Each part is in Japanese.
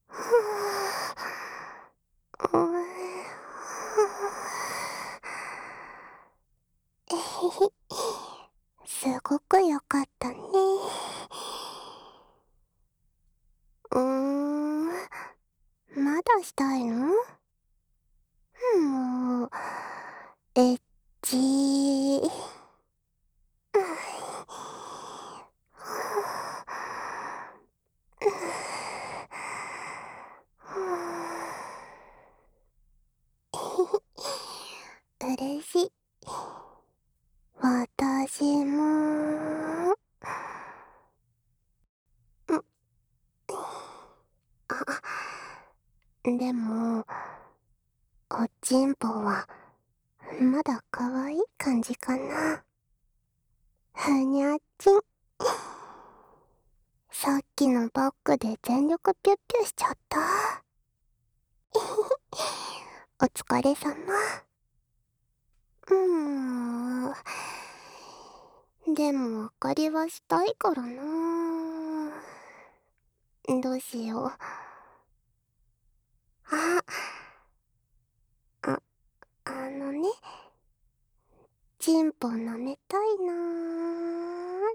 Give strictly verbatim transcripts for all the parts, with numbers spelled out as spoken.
うーん。えへへ。すごく良かったね。うーん、まだしたいの？もう、エッチー。嬉しい。私も。ん。あ、でも、おちんぽはまだ可愛い感じかな。ふにゃっちん。さっきのバックで全力ピュッピュしちゃった。お疲れさま。うーん。でもあかりはしたいからな。どうしよう。あ、あ、あのね、ちんぽ舐めたいなーって。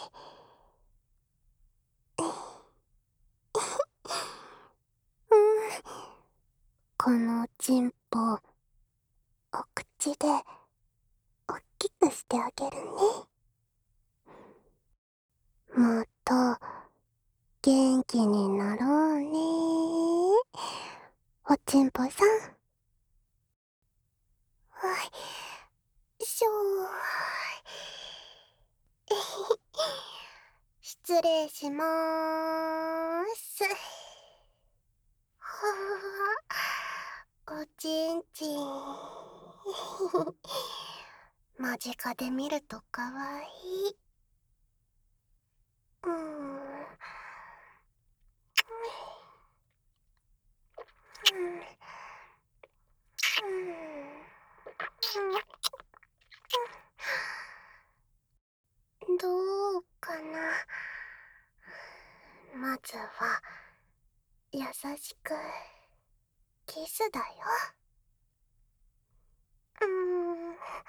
うん。このおちんぽ、お口で、おっきくしてあげるね。もっと、元気になろうね。おちんぽさん。はい。しょー。えへへ。失礼しまーす。はあ、おちんちん。間近で見るとかわいい。うーん。どうかな。まずは優しくキスだよ。うーん。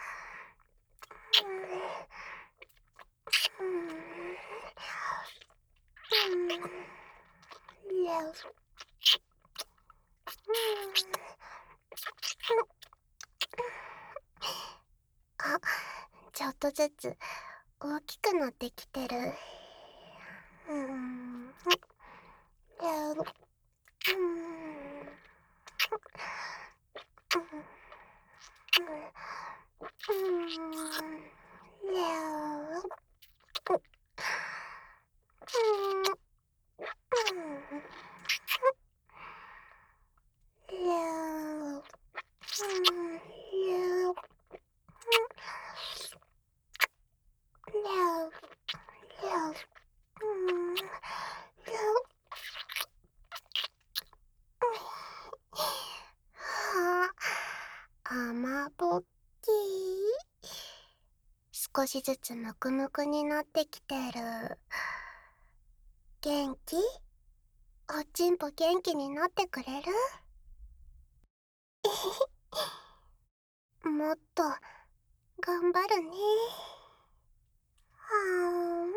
あ、ちょっとずつ大きくなってきてる。うーん。うん。甘ぼっきー。少しずつむくむくになってきてる。元気？おちんぽ元気になってくれる？もっと頑張るね。はーん。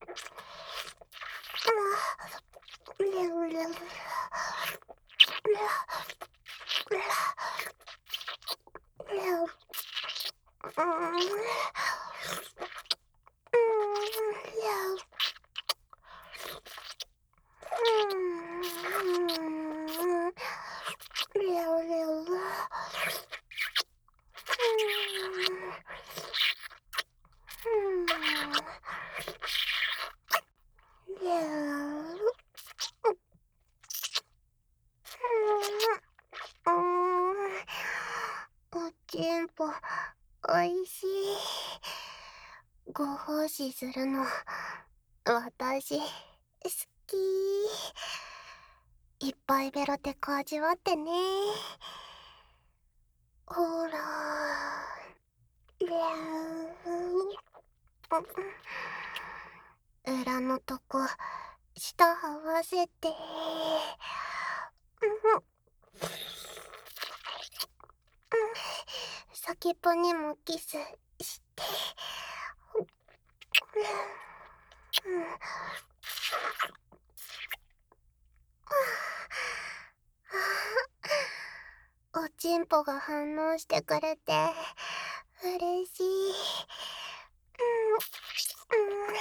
おちんぽ、おいしい。ご奉仕するの、私、好き。いっぱいベロテク味わってね。ほら。りゃー。裏のとこ、 舌合わせて、うん、先っぽにもキスして、うん、おちんぽが反応してくれて嬉しい。うん、うん、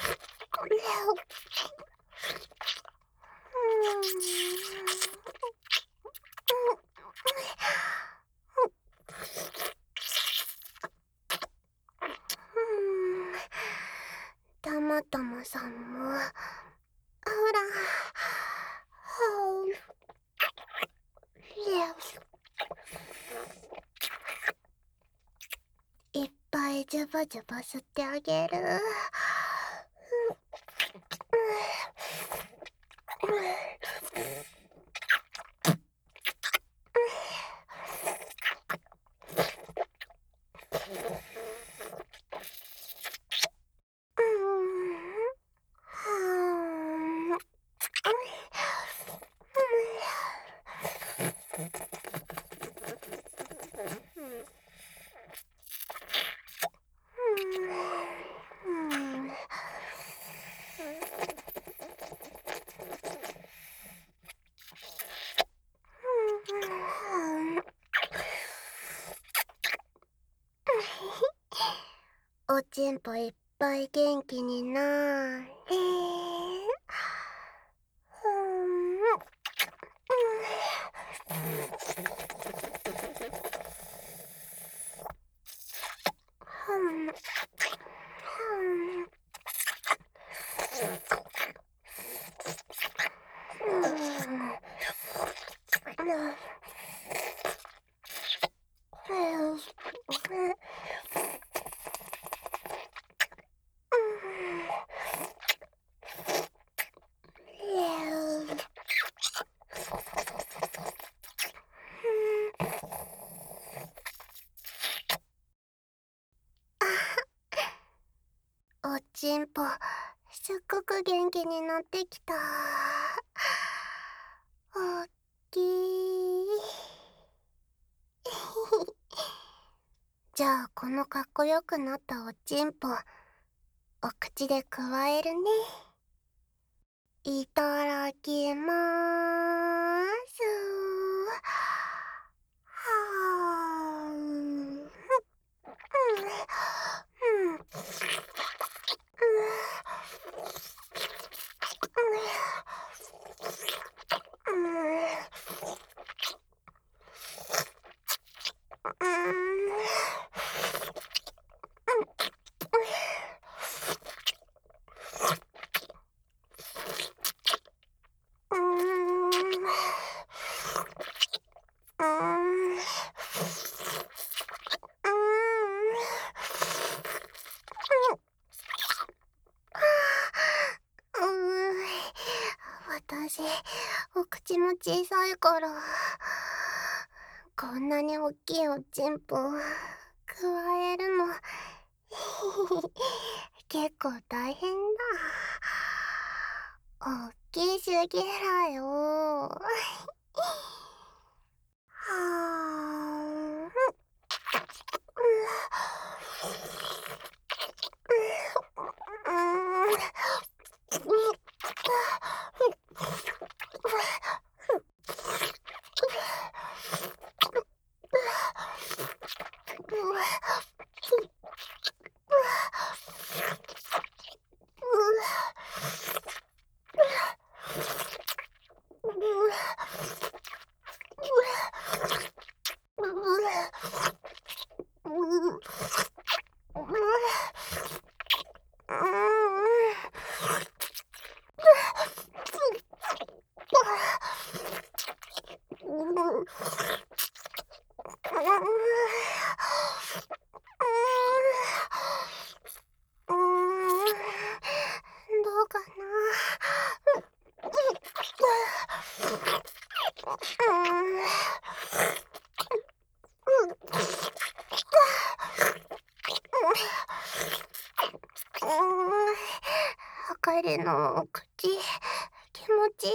たまたまさんもほら、いっぱいジュバジュバ吸ってあげる。おちんぽいっぱい元気になーれ。ふん、ふん、おちんぽすっごく元気になってきた。おっきい。じゃあこのかっこよくなったおちんぽお口でくわえるね。いただきまーす。はーん。うん。うん。私、お口も小さいから、こんなにおっきいおちんぽくわえるの結構大変だ。おっきすぎらよ。はーん。どうかな。あかりの口気持ちいい。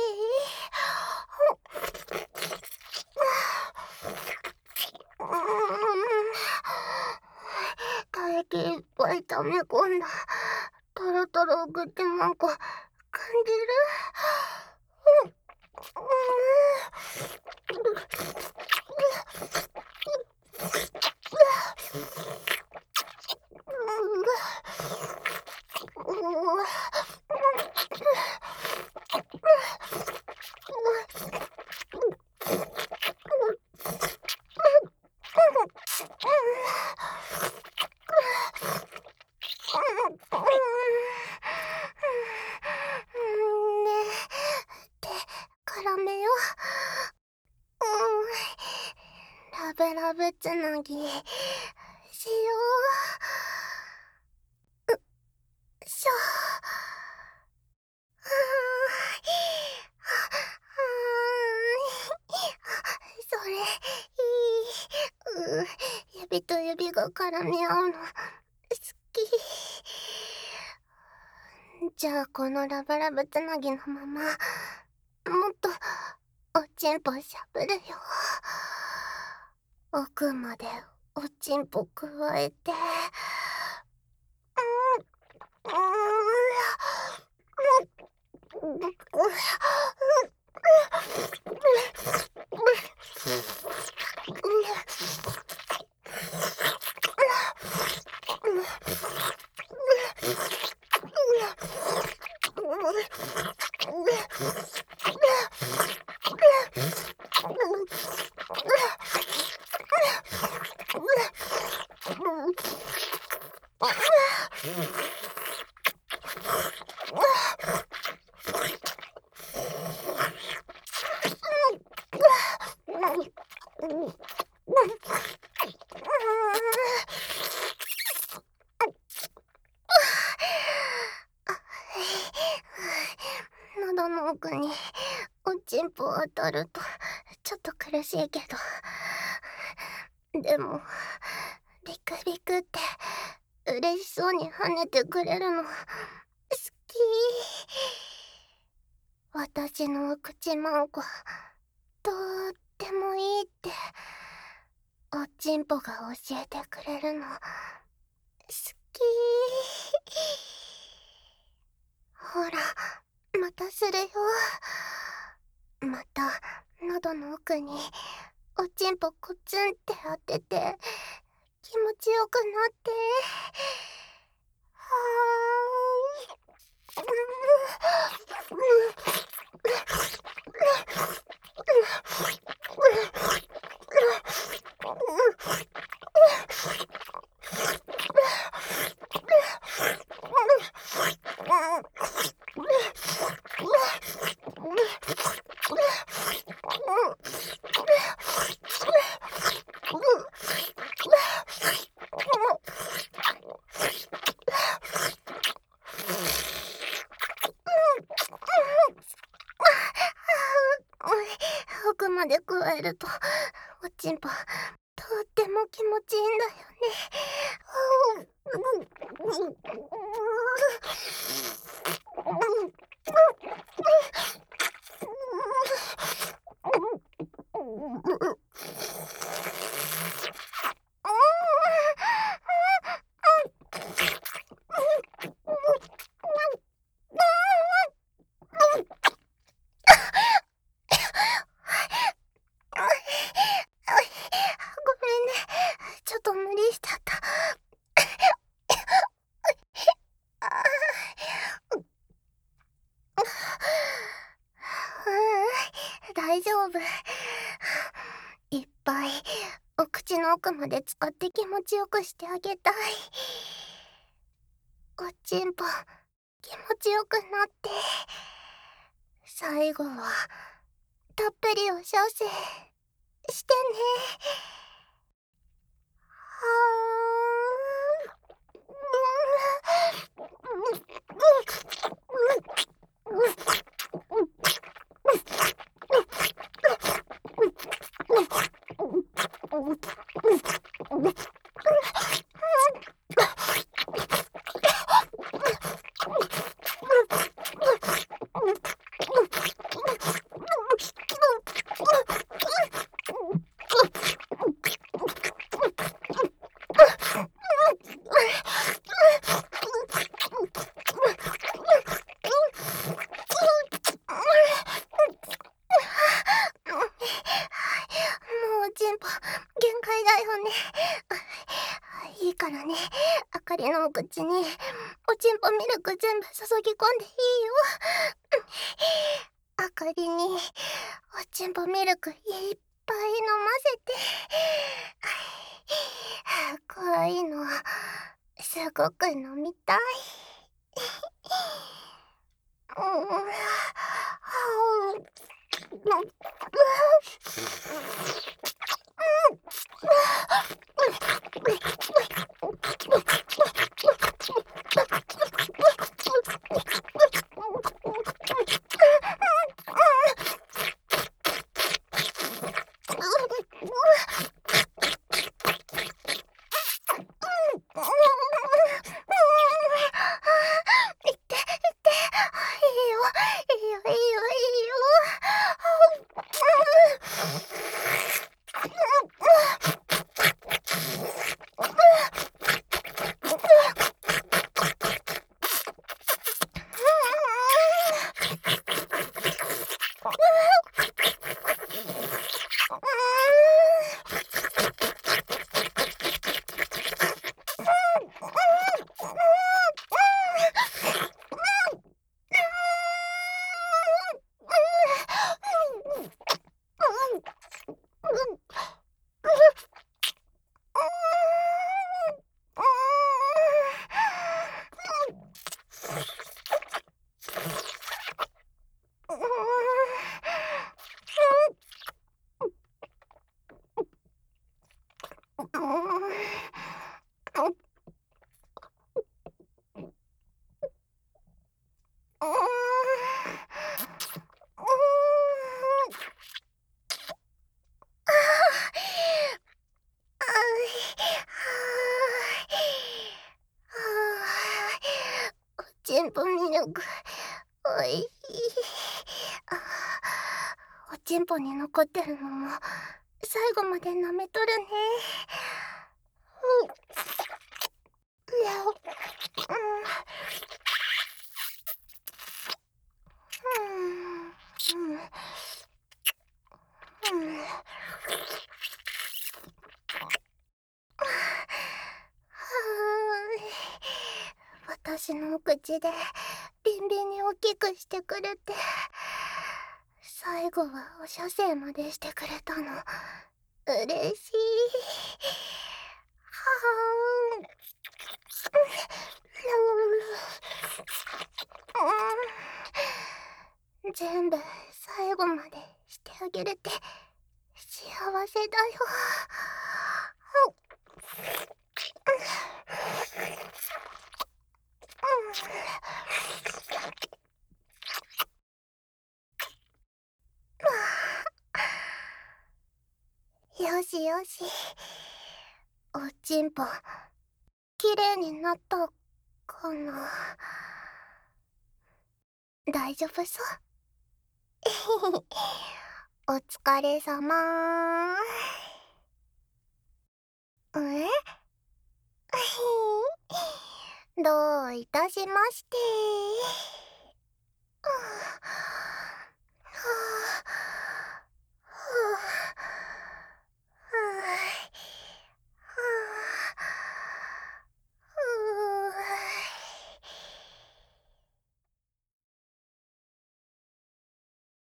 唾液いっぱい溜め込んだトロトロ口マンコ感じる。絡めよう。うん、ラブラブつなぎしよう。うっしょ。それいい。う指と指が絡み合うの好き。じゃあこのラブラブつなぎのままもっとおちんぽしゃぶるよ。奥までおちんぽくわえて、うんうんうん喉の奥におちんぽ当たるとちょっと苦しいけど、でもビクビクって嬉しそうに跳ねてくれるの好き。私のお口マンコとってもいいっておちんぽが教えてくれるの好き。ほらまたするよ。また喉の奥におちんぽコツンって当てて気持ちよくなって。はーい。奥まで加えるとおちんぽとっても気持ちいいんだよね。ごめんね、ちょっと無理しちゃった。うん、大丈夫。いっぱいお口の奥まで使って気持ちよくしてあげたい。おちんぽ気持ちよくなって、最後はたっぷりお射精してね。はーん。 の口におちんぽミルク全部注ぎ込んでいいよ。あかりにおちんぽミルクいっぱい飲ませて。こういうのすごく飲みたい。うんおちんぽミルクおいしい。おちんぽに残ってるのも最後まで舐めとるね。私のお口でビンビンに大きくしてくれて、最後はお射精までしてくれたの嬉しい。はあ、全部最後までしてあげれて幸せだよ。よしよし、おちんぽきれいになったかな。大丈夫そう。お疲れさま。えどういたしまして。